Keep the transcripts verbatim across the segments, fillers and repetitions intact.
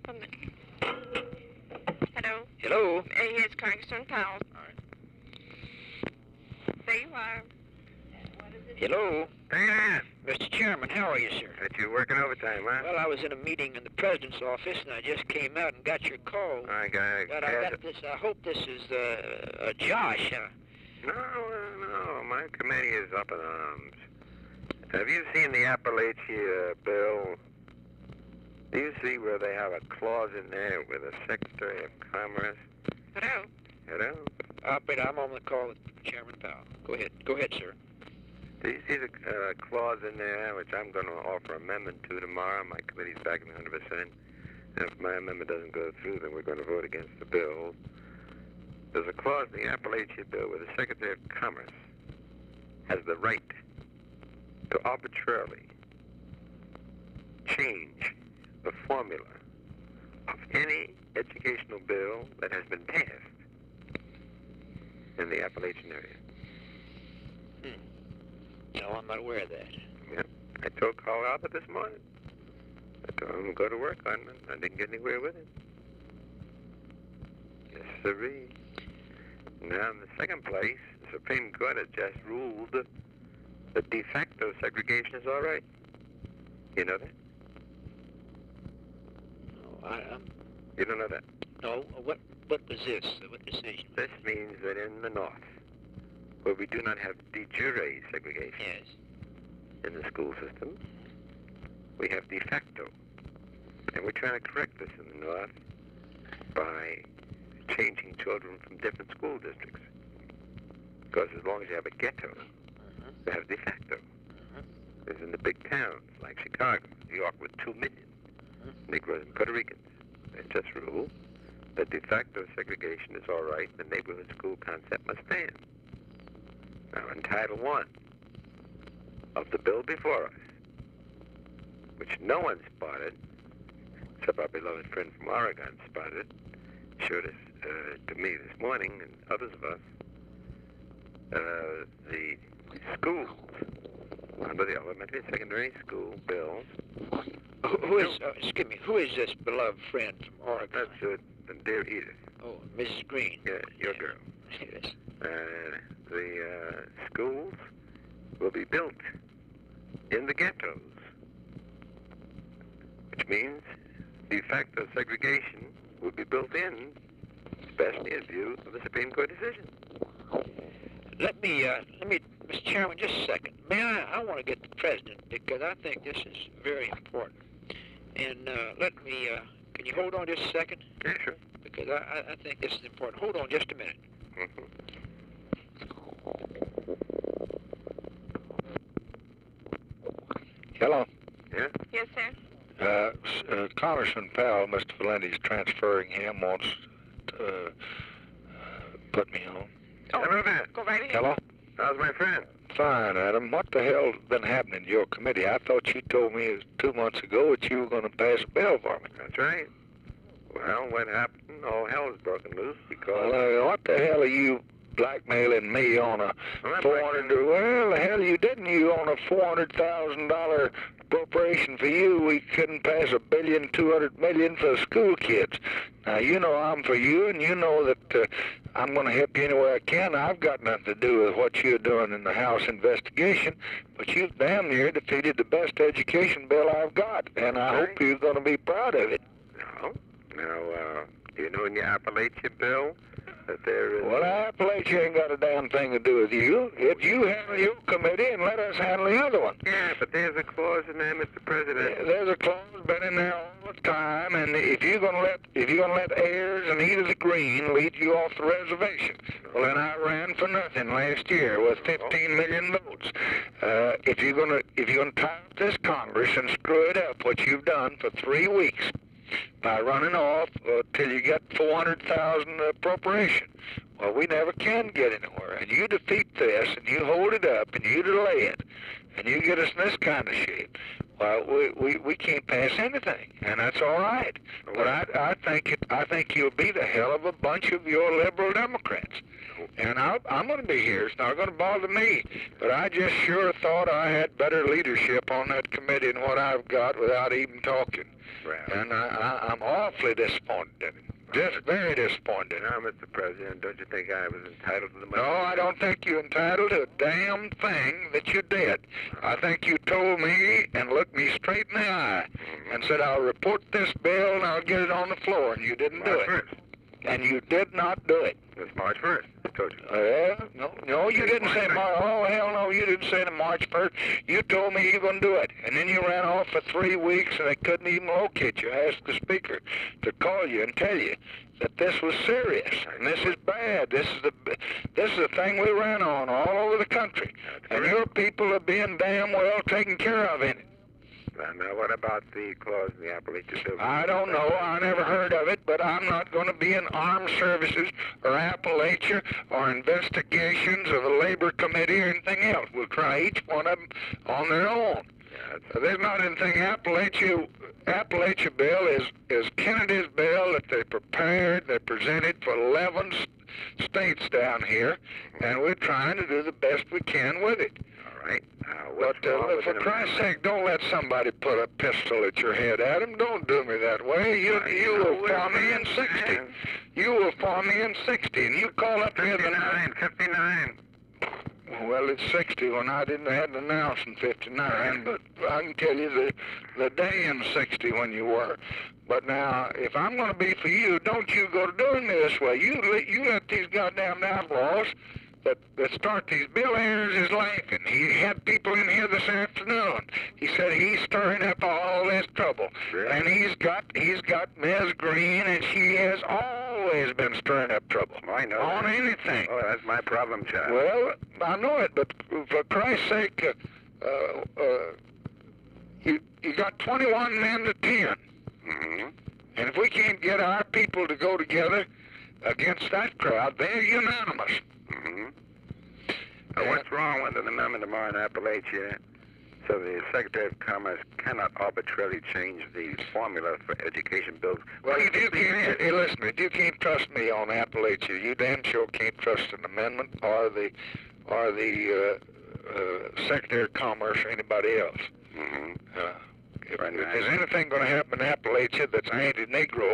One minute. Hello? Hello? Uh, yes, Congressman Powell. All right. There you are. Hello? Hey, Mister Chairman, how are you, sir? that you working overtime, huh? Well, I was in a meeting in the president's office, and I just came out and got your call. I got, But I got this. I hope this is uh, uh, Josh. Uh, No, uh, no, my committee is up in arms. Have you seen the Appalachia bill? Do you see where they have a clause in there with the Secretary of Commerce? Hello? Hello? Operator, I'm on the call with Chairman Powell. Go ahead. Go ahead, sir. Do you see the uh, clause in there, which I'm going to offer amendment to tomorrow? My committee's backing one hundred percent. And if my amendment doesn't go through, then we're going to vote against the bill. There's a clause in the Appalachia bill where the Secretary of Commerce has the right to arbitrarily change the formula of any educational bill that has been passed in the Appalachian area. Hmm. No, I'm not aware of that. Yeah. I told Carl Albert this morning. I told him to go to work on it. I didn't get anywhere with it. Yes, sirree. Now, in the second place, the Supreme Court has just ruled that de facto segregation is all right. You know that? No, I, I'm, You don't know that? no. What? What was this? What decision? This means that in the North, where we do not have de jure segregation Yes. in the school system, we have de facto. And we're trying to correct this in the North by changing children from different school districts. Because as long as you have a ghetto, Uh-huh. you have de facto. Uh-huh. There's in the big towns like Chicago, New York with two million Uh-huh. Negroes and Puerto Ricans. They just rule that de facto segregation is all right, the neighborhood school concept must stand. Now, in Title One of the bill before us, which no one spotted, except our beloved friend from Oregon spotted, showed us uh, to me this morning and others of us, uh, the schools under the elementary and secondary school bills. Who, who is? Uh, excuse me. Who is this beloved friend from Oregon? That's uh, dear Edith. Oh, Missus Green. Yeah, your Yeah. girl. Yes. Uh, the uh, schools will be built in the ghettos, which means de facto segregation will be built in, especially in view of the Supreme Court decision. Let me, uh, let me, Mister Chairman, just a second. May I? I want to get the president because I think this is very important. And uh, let me, uh, can you hold on just a second? Yeah, sure. Because I, I, I think this is important. Hold on just a minute. Mhm. Hello. Yeah? Yes, sir. Uh, s- uh, Congressman Powell, Mister Valenti's transferring him, wants to uh, put me on. Oh, Hello there. go right ahead. Hello? How's my friend? Fine, Adam. What the hell's been happening in your committee? I thought you told me it was two months ago that you were going to pass a bill for me. That's right. Well, what happened? All hell is broken loose because... Well, uh, what the hell are you blackmailing me on a I'm not four hundred? Well, the hell you didn't. You on a four hundred thousand dollar appropriation for you. We couldn't pass a billion, two hundred million for school kids. Now you know I'm for you, and you know that uh, I'm going to help you any way I can. I've got nothing to do with what you're doing in the House investigation, but you've damn near defeated the best education bill I've got, and I Right. hope you're going to be proud of it. No. Now, uh, you know in your Appalachia bill that there is... Well, Appalachia ain't got a damn thing to do with you. If you handle your committee and let us handle the other one. Yeah, but there's a clause in there, Mister President. There's a clause been in there all the time, and if you're gonna let if you're gonna let Ayers and Edith Green lead you off the reservation, well then I ran for nothing last year with fifteen million votes. Uh, if you're gonna if you're gonna tie up this Congress and screw it up, what you've done for three weeks by running off uh, till you get four hundred thousand appropriation. Well, we never can get anywhere, and you defeat this, and you hold it up, and you delay it, and you get us in this kind of shape, well, we, we, we can't pass anything, and that's all right. But I, I think it, I think you'll be the hell of a bunch of your liberal Democrats. And I'll, I'm going to be here. It's not going to bother me. But I just sure thought I had better leadership on that committee than what I've got without even talking. Well, And I, I, I'm awfully disappointed in it. Just very disappointed. now, Mister President, don't you think I was entitled to the money? No, I don't think you're entitled to a damn thing that you did. I think you told me and looked me straight in the eye and said, I'll report this bill and I'll get it on the floor, and you didn't do March it. first. And you did not do it. It's March first. I told you. Yeah, no, no, you didn't say March. Oh, hell no, you didn't say the March first. You told me you were going to do it. And then you ran off for three weeks and they couldn't even locate you. I asked the speaker to call you and tell you that this was serious and this is bad. This is the this is the thing we ran on all over the country. And your people are being damn well taken care of in it. Well, now, what about the clause in the Appalachian Bill? I don't know. I never heard of it, but I'm not going to be in armed services or Appalachia or investigations of the Labor Committee or anything else. We'll try each one of them on their own. Yeah, So there's not anything. Appalachia, Appalachia bill is, is Kennedy's bill that they prepared, they presented for eleven s- states down here, and we're trying to do the best we can with it. all right. Now, what's But uh, wrong with for an Christ's amendment? sake, don't let somebody put a pistol at your head, Adam. Don't do me that way. You Now, you know will what farm me it in is, sixty. man. You will farm me in sixty, and you call up here the fifty-nine, fifty-nine. Well, it's sixty when I didn't have to announce in fifty-nine, but I can tell you the the day in sixty when you were. But now, if I'm going to be for you, don't you go to doing me this way. You let, you let these goddamn outlaws that, that start these. Bill Ayers is laughing. He had people in here this afternoon. He said he's stirring up all this trouble. Really? And he's got he's got Miz Green, and she has always been stirring up trouble. I know On that. anything. Oh, that's my problem, child. Well, I know it, but for Christ's sake, uh, uh, uh, you you got twenty-one men to ten, Mm-hmm. and if we can't get our people to go together against that crowd, they're unanimous. Mm-hmm. Now, Yeah. what's wrong with an amendment tomorrow in Appalachia so the Secretary of Commerce cannot arbitrarily change the formula for education bills? Well, if you can't, hey, listen, if you can't trust me on Appalachia, you damn sure can't trust an amendment or the or the uh, uh, Secretary of Commerce or anybody else. Mm-hmm. Uh, if, Right, if right. there's anything going to happen in Appalachia that's anti-Negro,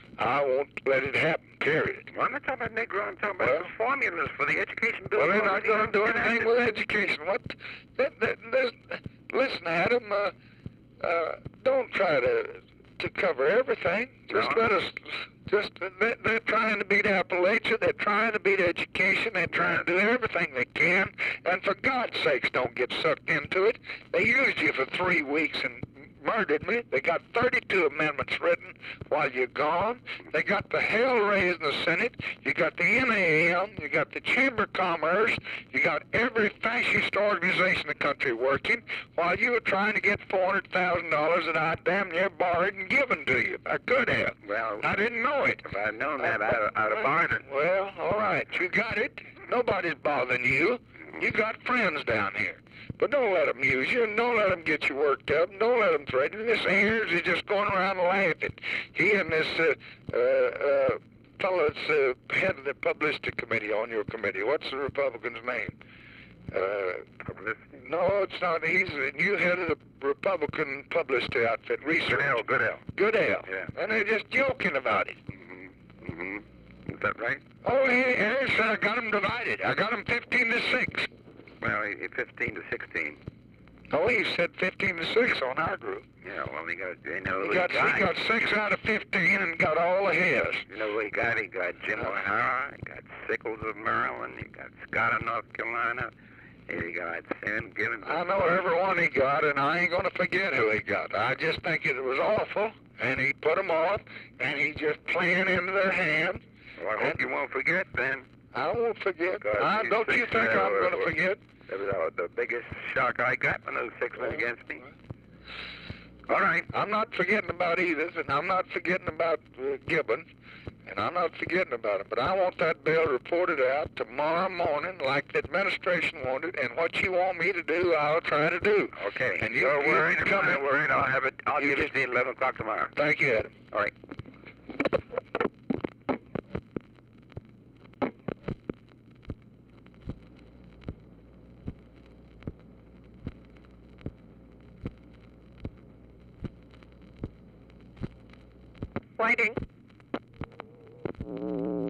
I won't let it happen, period. Well, I'm not talking about Negro. I'm talking about Well- the formulas for the education bill. Well, they're not going to do anything with education. What? That, that, there's- listen, Adam, uh, uh, don't try to to cover everything. Just No. let us. Just they, they're trying to beat Appalachia. They're trying to beat education. They're trying to do everything they can. And for God's sakes, don't get sucked into it. They used you for three weeks and murdered me. They got thirty-two amendments written while you're gone. They got the hell raised in the Senate. You got the N A M. You got the Chamber of Commerce. You got every fascist organization in the country working while you were trying to get four hundred thousand dollars that I damn near borrowed and given to you. I could have. Well, I didn't know it. if I'd known that, I'd, I'd have borrowed it. Well, all right. You got it. Nobody's bothering you. You got friends down here. But don't let them use you, and don't let them get you worked up, and don't let them threaten you. This Ayers is just going around laughing. He and this uh, uh, uh, fellow that's uh, head of the publicity committee on your committee. What's the Republican's name? Uh, Publicity? no, it's not. He's the new head of the Republican publicity outfit, research. Goodell, Goodell. Goodell. Yeah. And they're just joking about it. Mm-hmm. Mm-hmm. Is that right? Oh, Ayers said I got them divided. I got them fifteen to six. Well, he- he fifteen to sixteen. Oh, he said fifteen to six on our group. Yeah, well, he got, you know, He who got, he got. he got six out of fifteen and got all of his. You know who he got? He got Jim O'Hara, he got Sickles of Maryland, he got Scott of North Carolina, he got Sam Givens. I know every one he got, and I ain't going to forget who he got. I just think it was awful, and he put them off, and he just playing into their hands. Well, I hope you won't forget then. I won't forget. God, I, these don't you six think men I'm were- going to were- forget? That was uh, the biggest shock I got when those six went against me. All right. I'm not forgetting about Edith, and I'm not forgetting about uh, Gibbons, And I'm not forgetting about it, but I want that bill reported out tomorrow morning like the administration wanted, and what you want me to do, I'll try to do. Okay. And you, Don't you worry, can I'm come not in. worried. I'll have it. I'll You give it just- to you at eleven o'clock tomorrow. Thank you, Adam. All right. Waiting.